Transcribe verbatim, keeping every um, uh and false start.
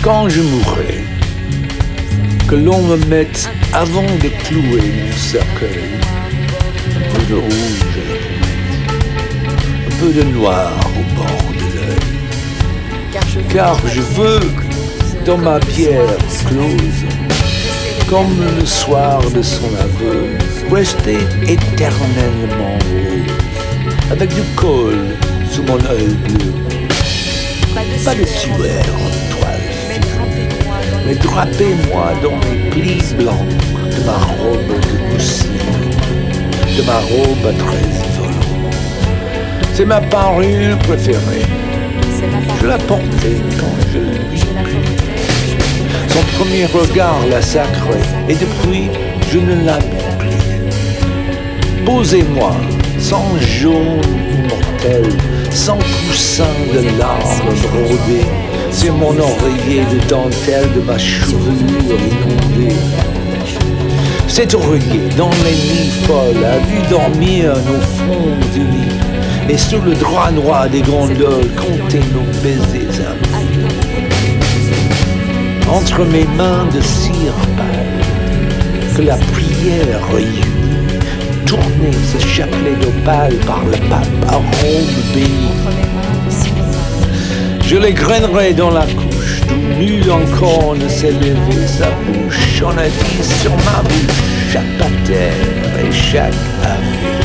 Quand je mourrai, que l'on me mette avant de clouer mon cercueil, un peu de rouge à la pommette, un peu de noir au bord de l'œil. Car je veux, dans ma pierre close, comme le soir de son aveu, rester éternellement rose, avec du col sous mon œil bleu. Pas de sueur en toile fine, mais drapez-moi dans les plis blancs de ma robe de mousseline, de ma robe à treize volants. C'est ma parure préférée. Je la portais quand je l'ai. Son premier regard la sacrait, et depuis, je ne la mets plus. Posez-moi, sans jaune immortel, sans coussin de larmes brodées, sur mon oreiller de dentelle de ma chevelure inondée. Cet oreiller, dans les nuits folles, a vu dormir nos fronts unis, et sur le drap noir des gondoles, compter nos baisers amis. Entre mes mains de cire pâle, que la prière réunit, tourner ce chapelet d'opale par le pape à Rome béni. Je les grainerai dans la couche, d'où nul encore ne s'est levé sa bouche. On a dit sur ma bouche chaque pater et chaque ave.